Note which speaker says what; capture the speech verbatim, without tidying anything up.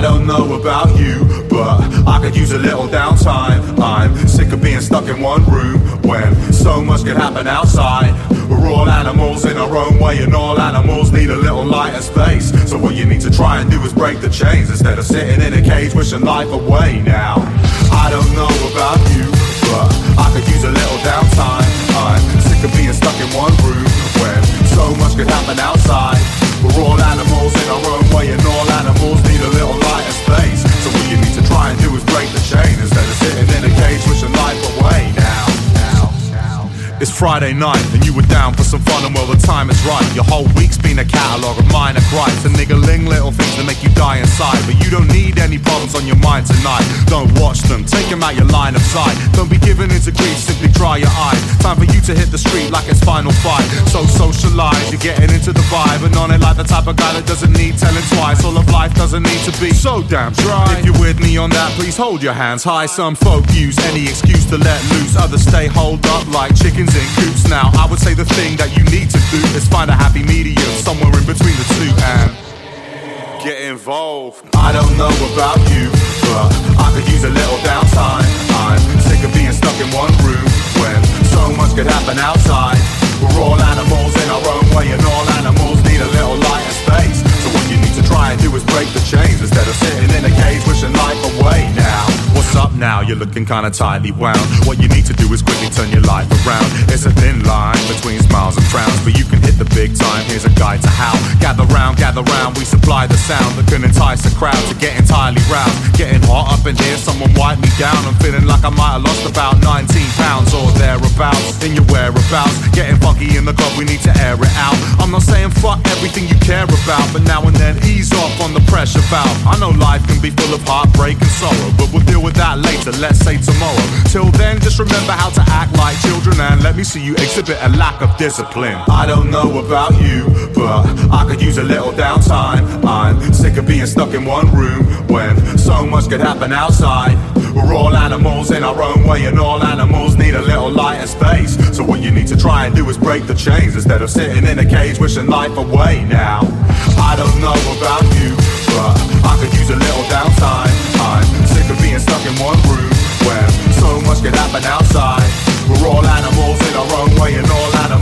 Speaker 1: I don't know about you, but I could use a little downtime. I'm sick of being stuck in one room when so much can happen outside. We're all animals in our own way, and all animals need a little lighter space. So what you need to try and do is break the chains instead of sitting in a cage wishing life away now. I don't know about you, but I could use a little downtime. I'm sick of being stuck in one room when so much could happen outside. We're all animals in our own way, and all animals need a little lighter space. So what you need to try and do is break the chain instead of sitting in a cage wishing life away now. It's Friday night and you were down for some fun, and well the time is right. Your whole week's been a catalogue of minor gripes and niggling little things that make you die inside. But you don't need any problems on your mind tonight. Don't watch them, take them out your line of sight. Don't be given into grief, simply dry your eyes. Time for you to hit the street like it's final fight. So socialize, you're getting into the vibe, and on it like the type of guy that doesn't need telling twice. All of life doesn't need to be so damn dry. If you're with me on that, please hold your hands high. Some folk use any excuse to let loose, others stay holed up like chickens in coops. Now I would say the thing that you need to do is find a happy medium somewhere in between the two and get involved. I don't know about you, but I could use a little downtime. I'm sick of being stuck in one room when so much could happen outside. We're all animals in our own way, and all animals need a little lighter space. So what you need to try and do is break the chains instead of sitting in a cage wishing life away now. What's up now? You're looking kinda tightly wound. What you need to do is quickly turn your life around. It's a thin line between smiles and frowns, but you can hit the big time. Here's a guide to how. Gather round, gather round, we supply the sound that can entice a crowd to get entirely roused. Getting hot up in here, someone wipe me down. I'm feeling like I might have lost about nineteen pounds or thereabouts in your whereabouts. Getting funky in the club, we need to air it out. I'm not saying fuck everything you care about, but now and then ease off on the pressure valve. I know life can be full of heartbreak and sorrow, but we'll deal with that later, let's say tomorrow. Till then, just remember how to act like children, and let me see you exhibit a lack of discipline. I don't know about you, but I could use a little downtime. I'm sick of being stuck in one room when so much could happen outside. We're all animals in our own way, and all animals need a little lighter space. So what you need to try and do is break the chains instead of sitting in a cage wishing life away now. I don't know about you, but I could use a little downtime. I'm sick of being stuck in one room where so much could happen outside. We're all animals in our own way, and all animals